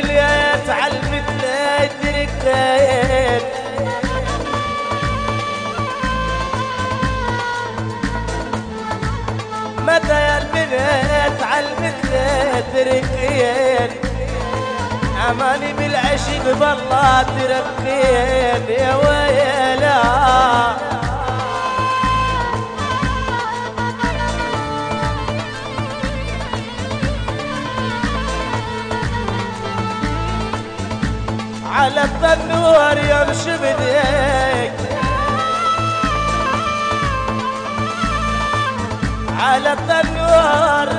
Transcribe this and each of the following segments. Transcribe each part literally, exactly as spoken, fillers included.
البليات عالمثل تركين متى يا البنات عالمثل تركين اماني بالعشق بالله تركين يا ويلا على التنور يمشي بديك على التنور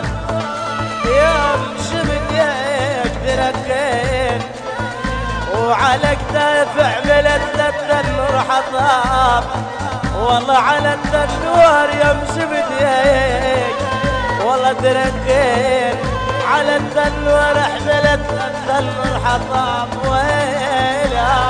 يمشي بديك تركين وعلى كتاف عملت التنور حطاب والله على التنور يمشي بديك والله تركين على التنور حملت التنور حطاب ويلا